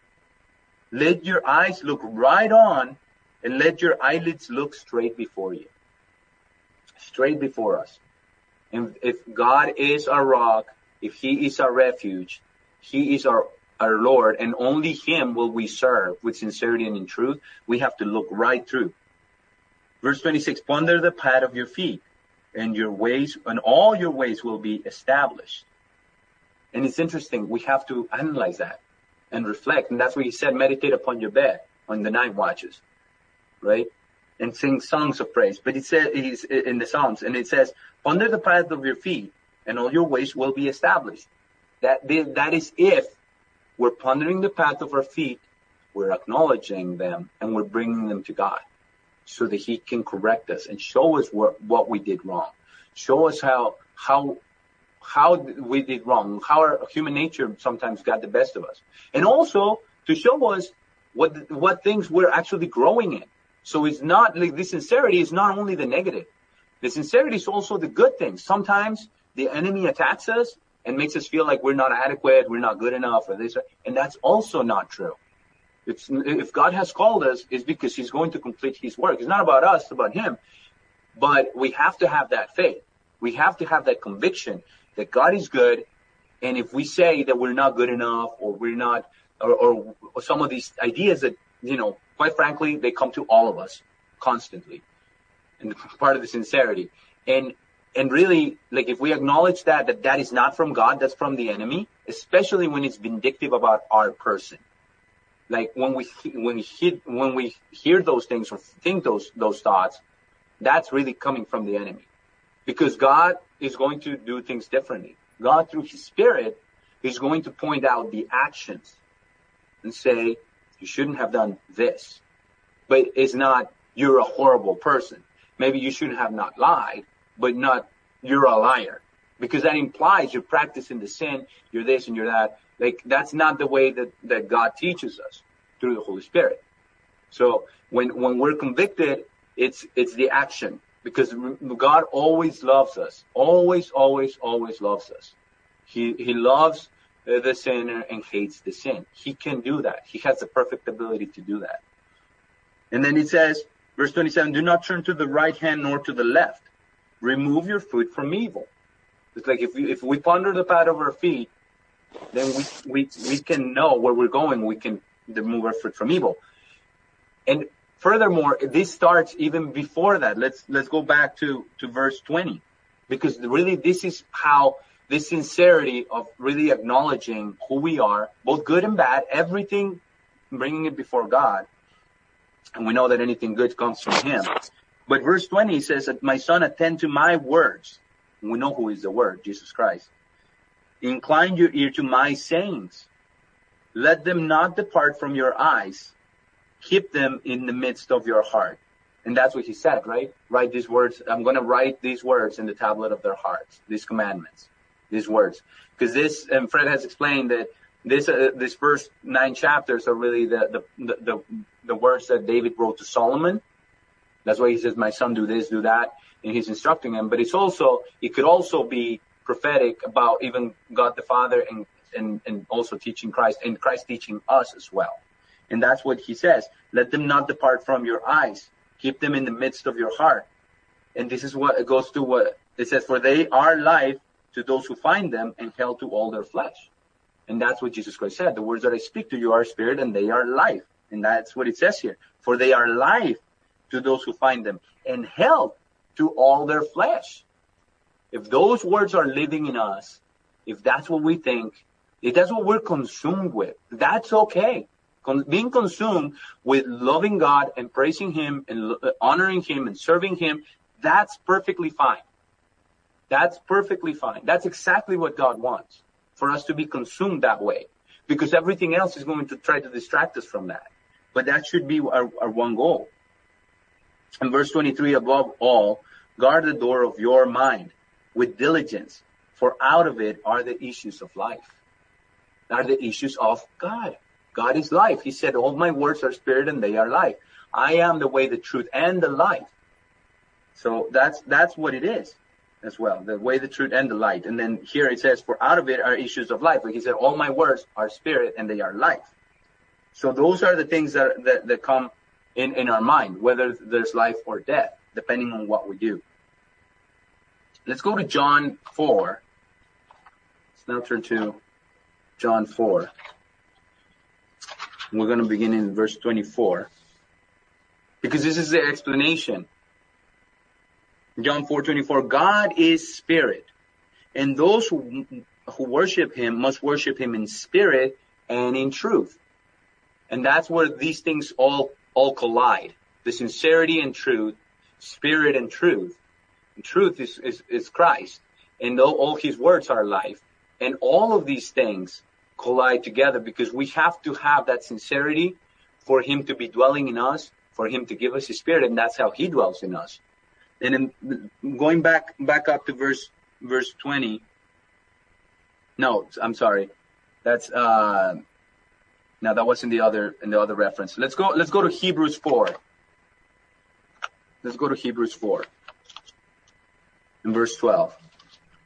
Let your eyes look right on, and let your eyelids look straight before you. Straight before us. And if God is our rock, if he is our refuge, he is our, our Lord, and only him will we serve with sincerity and in truth, we have to look right through. Verse twenty-six, ponder the path of your feet, and your ways, and all your ways will be established. And it's interesting, we have to analyze that and reflect. And that's what he said, meditate upon your bed on the night watches, right? And sing songs of praise. But it says, he's in the Psalms, and it says, ponder the path of your feet, and all your ways will be established. That, that is if we're pondering the path of our feet, we're acknowledging them, and we're bringing them to God, so that he can correct us and show us what, what we did wrong. Show us how, how, how we did wrong, how our human nature sometimes got the best of us. And also to show us what, what things we're actually growing in. So it's not like the sincerity is not only the negative. The sincerity is also the good things. Sometimes the enemy attacks us and makes us feel like we're not adequate, we're not good enough, or this, and that's also not true. It's, if God has called us, it's because he's going to complete his work. It's not about us, it's about him. But we have to have that faith. We have to have that conviction that God is good. And if we say that we're not good enough, or we're not, or, or, or some of these ideas that, you know, quite frankly, they come to all of us constantly. And part of the sincerity. And, and really, like, if we acknowledge that, that that is not from God, that's from the enemy, especially when it's vindictive about our person. Like when we, when we hear, when we hear those things or think those, those thoughts, that's really coming from the enemy. Because God is going to do things differently. God, through his Spirit, is going to point out the actions and say, you shouldn't have done this. But it's not, you're a horrible person. Maybe you shouldn't have not lied, but not, you're a liar. Because that implies you're practicing the sin, you're this and you're that. Like, that's not the way that, that God teaches us through the Holy Spirit. So when, when we're convicted, it's, it's the action. Because God always loves us. Always, always, always loves us. He, he loves the sinner and hates the sin. He can do that. He has the perfect ability to do that. And then it says, verse twenty-seven, do not turn to the right hand nor to the left. Remove your foot from evil. It's like if we, if we ponder the path of our feet, then we, we, we can know where we're going. We can remove our foot from evil. And furthermore, this starts even before that. Let's, let's go back to, to verse twenty, because really this is how this sincerity of really acknowledging who we are, both good and bad, everything, bringing it before God. And we know that anything good comes from him. But verse twenty says that my son, attend to my words. And we know who is the word, Jesus Christ. Incline your ear to my sayings. Let them not depart from your eyes. Keep them in the midst of your heart. And that's what he said, right? Write these words. I'm going to write these words in the tablet of their hearts, these commandments, these words. Because this, and Fred has explained that this, uh, this first nine chapters are really the, the, the, the, the words that David wrote to Solomon. That's why he says, my son, do this, do that. And he's instructing him. But it's also, it could also be prophetic about even God the Father and, and, and also teaching Christ, and Christ teaching us as well. And that's what he says. Let them not depart from your eyes. Keep them in the midst of your heart. And this is what it goes to what it says, for they are life to those who find them and health to all their flesh. And that's what Jesus Christ said. The words that I speak to you are spirit and they are life. And that's what it says here. For they are life to those who find them and health to all their flesh. If those words are living in us, if that's what we think, if that's what we're consumed with, that's okay. Con- being consumed with loving God and praising him and lo- honoring him and serving him, that's perfectly fine. That's perfectly fine. That's exactly what God wants, for us to be consumed that way, because everything else is going to try to distract us from that. But that should be our, our one goal. In verse twenty-three, above all, guard the door of your mind with diligence, for out of it are the issues of life, are the issues of God. God is life. He said, all my words are spirit and they are life. I am the way, the truth, and the life. So that's, that's what it is as well. The way, the truth, and the light. And then here it says, for out of it are issues of life. Like he said, all my words are spirit and they are life. So those are the things that, that, that come in, in our mind, whether there's life or death, depending on what we do. Let's go to John four. Let's now turn to John four. We're going to begin in verse twenty-four, because this is the explanation. John four twenty-four, God is spirit, and those who, who worship him must worship him in spirit and in truth. And that's where these things all, all collide. The sincerity and truth, spirit and truth. And truth is, is, is Christ, and all, all his words are life. And all of these things collide together, because we have to have that sincerity for him to be dwelling in us, for him to give us his spirit, and that's how he dwells in us. And then going back back up to verse verse twenty. No, I'm sorry. That's uh no, that was in the other in the other reference. Let's go let's go to Hebrews four. Let's go to Hebrews four. In verse twelve.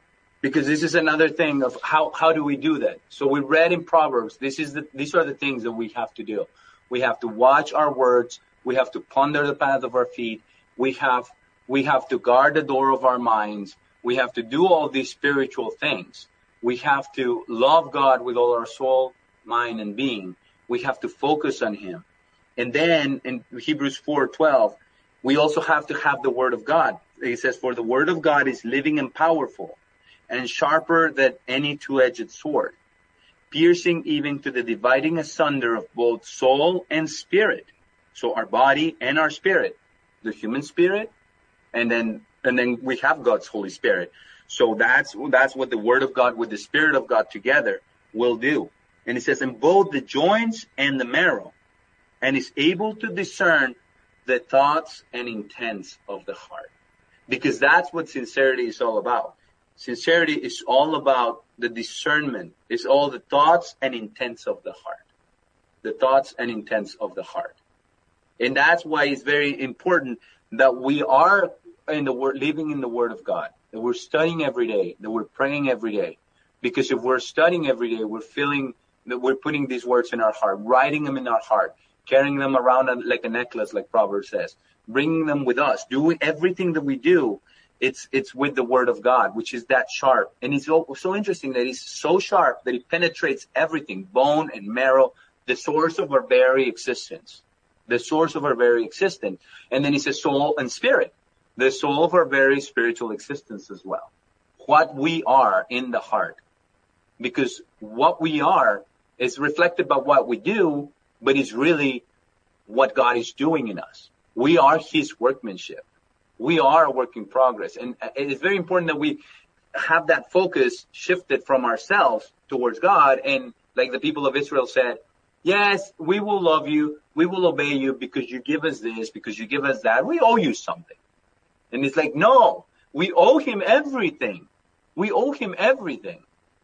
Because this is another thing of how, how do we do that? So we read in Proverbs, this is the, these are the things that we have to do. We have to watch our words. We have to ponder the path of our feet. We have, we have to guard the door of our minds. We have to do all these spiritual things. We have to love God with all our soul, mind, and being. We have to focus on him. And then in Hebrews four twelve, we also have to have the word of God. It says, for the word of God is living and powerful and sharper than any two-edged sword, piercing even to the dividing asunder of both soul and spirit. So our body and our spirit, the human spirit, and then and then we have God's Holy Spirit. So that's that's what the word of God with the Spirit of God together will do. And it says, in both the joints and the marrow, and is able to discern the thoughts and intents of the heart. Because that's what sincerity is all about. Sincerity is all about the discernment. It's all the thoughts and intents of the heart. The thoughts and intents of the heart. And that's why it's very important that we are in the word, living in the Word of God, that we're studying every day, that we're praying every day. Because if we're studying every day, we're feeling that we're putting these words in our heart, writing them in our heart, carrying them around like a necklace, like Proverbs says, bringing them with us, doing everything that we do. It's it's with the Word of God, which is that sharp. And it's so, so interesting that it's so sharp that it penetrates everything, bone and marrow, the source of our very existence. The source of our very existence. And then he says soul and spirit, the soul of our very spiritual existence as well. What we are in the heart. Because what we are is reflected by what we do, but it's really what God is doing in us. We are his workmanship. We are a work in progress. And it's very important that we have that focus shifted from ourselves towards God. And like the people of Israel said, yes, we will love you. We will obey you because you give us this, because you give us that. We owe you something. And it's like, no, we owe him everything. We owe him everything.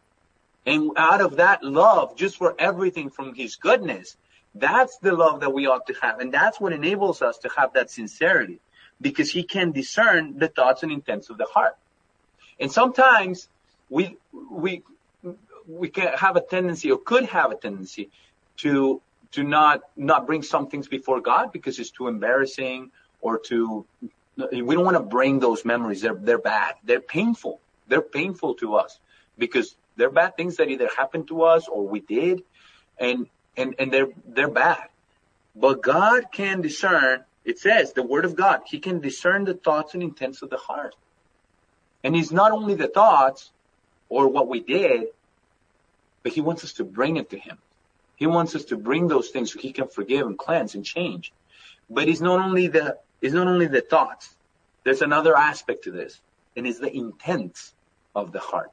And out of that love, just for everything from his goodness, that's the love that we ought to have. And that's what enables us to have that sincerity, because he can discern the thoughts and intents of the heart. And sometimes we, we, we can have a tendency, or could have a tendency, to, to not, not bring some things before God because it's too embarrassing, or to, we don't want to bring those memories. They're, they're bad. They're painful. They're painful to us because they're bad things that either happened to us or we did. And, and, and they're, they're bad. But God can discern, it says, the word of God, he can discern the thoughts and intents of the heart. And it's not only the thoughts or what we did, but he wants us to bring it to him. He wants us to bring those things so he can forgive and cleanse and change. But it's not only the, it's not only the thoughts. There's another aspect to this, and it's the intents of the heart.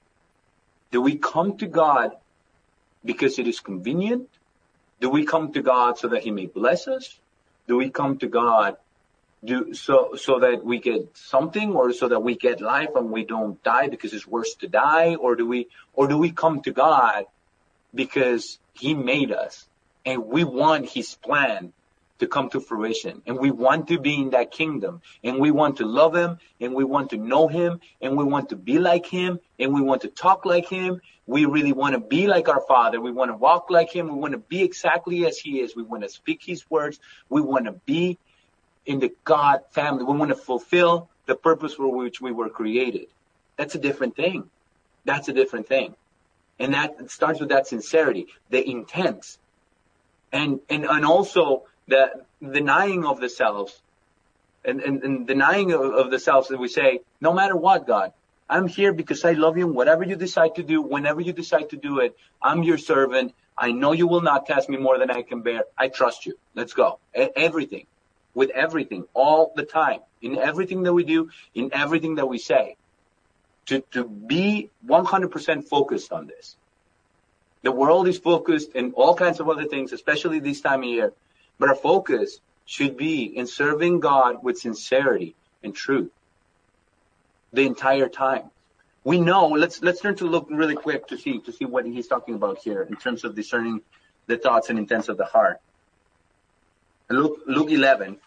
Do we come to God because it is convenient? Do we come to God so that he may bless us? Do we come to God do so so that we get something, or so that we get life and we don't die because it's worse to die? Or do we or do we come to God because he made us and we want his plan to come to fruition, and we want to be in that kingdom, and we want to love him, and we want to know him, and we want to be like him, and we want to talk like him. We really want to be like our Father. We want to walk like him. We want to be exactly as he is. We want to speak his words. We want to be in the God family. We want to fulfill the purpose for which we were created. That's a different thing. That's a different thing. And that starts with that sincerity, the intent. And, and, and also the denying of the selves, and, and, and denying of, of the selves that we say, no matter what, God, I'm here because I love you. Whatever you decide to do, whenever you decide to do it, I'm your servant. I know you will not task me more than I can bear. I trust you. Let's go. E- everything, with everything, all the time, in everything that we do, in everything that we say, to, to be one hundred percent focused on this. The world is focused in all kinds of other things, especially this time of year. But our focus should be in serving God with sincerity and truth the entire time. We know, let's let's turn to look really quick to see to see what he's talking about here in terms of discerning the thoughts and intents of the heart. Luke, Luke eleven.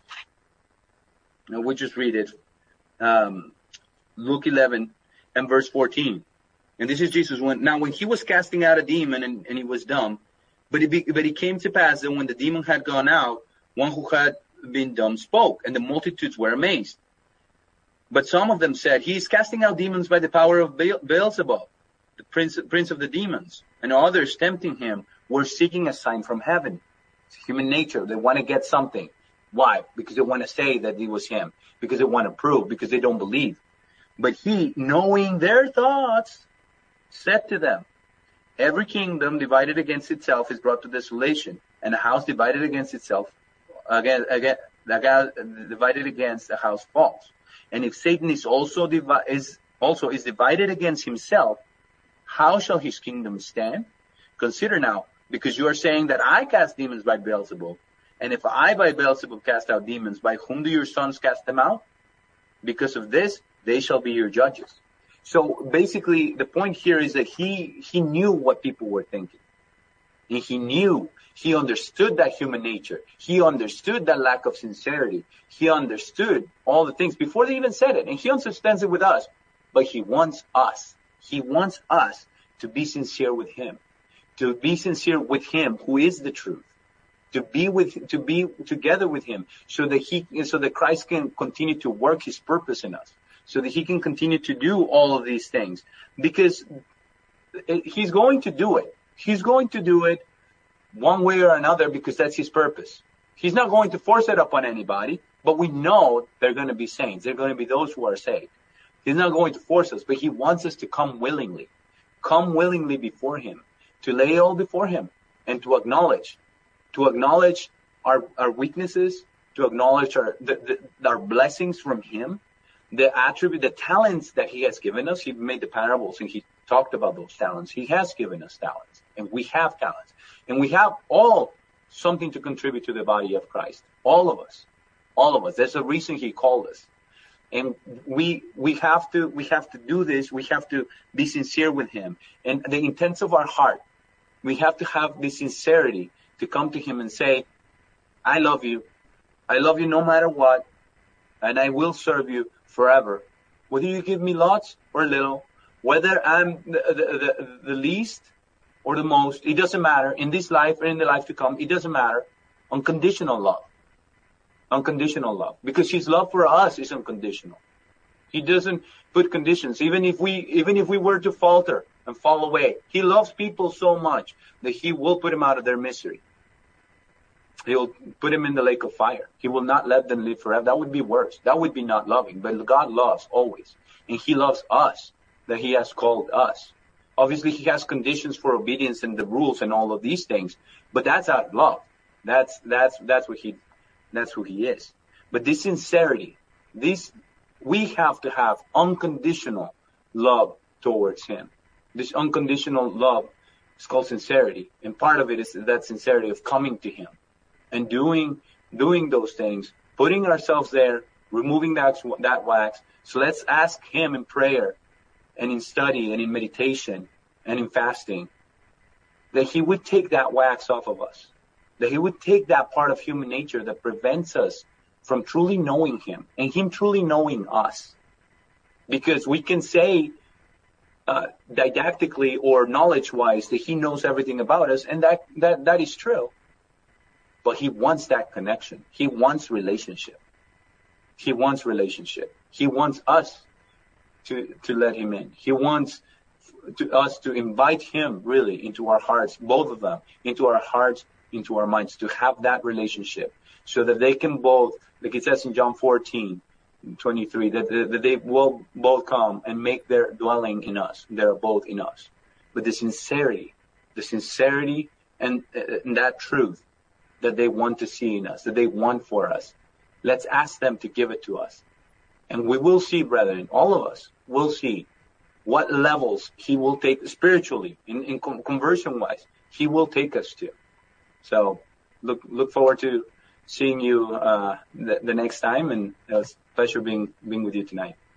Now we just read it. Um, Luke eleven and verse fourteen. And this is Jesus. When, now, when he was casting out a demon and, and he was dumb, but it, be, but it came to pass that when the demon had gone out, one who had been dumb spoke, and the multitudes were amazed. But some of them said, he is casting out demons by the power of Be- Beelzebub, the prince, prince of the demons. And others tempting him were seeking a sign from heaven. It's human nature. They want to get something. Why? Because they want to say that it was him. Because they want to prove. Because they don't believe. But he, knowing their thoughts, said to them, every kingdom divided against itself is brought to desolation, and a house divided against itself, again, again, divided against a house falls. And if Satan is also divi- is also is divided against himself, how shall his kingdom stand? Consider now, because you are saying that I cast demons by Beelzebub, and if I by Beelzebub cast out demons, by whom do your sons cast them out? Because of this, they shall be your judges. So basically, the point here is that he he knew what people were thinking. And he knew, he understood that human nature. He understood that lack of sincerity. He understood all the things before they even said it. And he understands it with us. But he wants us. He wants us to be sincere with him. To be sincere with him who is the truth. To be with, to be together with him so that he, so that Christ can continue to work his purpose in us. So that he can continue to do all of these things. Because he's going to do it. He's going to do it one way or another because that's his purpose. He's not going to force it upon anybody, but we know they're going to be saints. They're going to be those who are saved. He's not going to force us, but he wants us to come willingly. Come willingly before him, to lay it all before him, and to acknowledge, to acknowledge our, our weaknesses, to acknowledge our, the, the, our blessings from him, the attribute, the talents that he has given us. He made the parables and he talked about those talents. He has given us talents, and we have talents, and we have all something to contribute to the body of Christ. All of us, all of us. There's a reason he called us, and we we have to we have to do this. We have to be sincere with him, and the intents of our heart. We have to have the sincerity to come to him and say, "I love you. I love you no matter what, and I will serve you forever, whether you give me lots or little, whether I'm the, the, the, the least or the most, it doesn't matter. In this life or in the life to come, it doesn't matter. Unconditional love. Unconditional love. Because his love for us is unconditional. He doesn't put conditions. Even if we, even if we were to falter and fall away, he loves people so much that he will put them out of their misery. He'll put him in the lake of fire. He will not let them live forever. That would be worse. That would be not loving. But God loves always. And he loves us, that he has called us. Obviously, he has conditions for obedience and the rules and all of these things. But that's out of love. That's, that's, that's what he, that's who he is. But this sincerity, this, we have to have unconditional love towards him. This unconditional love is called sincerity. And part of it is that sincerity of coming to him. And doing doing those things, putting ourselves there, removing that, that wax. So let's ask him in prayer and in study and in meditation and in fasting that he would take that wax off of us, that he would take that part of human nature that prevents us from truly knowing him and him truly knowing us. Because we can say uh, didactically or knowledge-wise that he knows everything about us, and that, that, that is true. But he wants that connection. He wants relationship. He wants relationship. He wants us to, to let him in. He wants to us to invite him really into our hearts, both of them, into our hearts, into our minds, to have that relationship so that they can both, like it says in John fourteen, twenty-three, that, that they will both come and make their dwelling in us. They're both in us. But the sincerity, the sincerity and, and that truth that they want to see in us, that they want for us. Let's ask them to give it to us. And we will see, brethren, all of us will see what levels he will take spiritually, in, in conversion-wise, he will take us to. So look look forward to seeing you uh, the, the next time, and it was a pleasure being being with you tonight.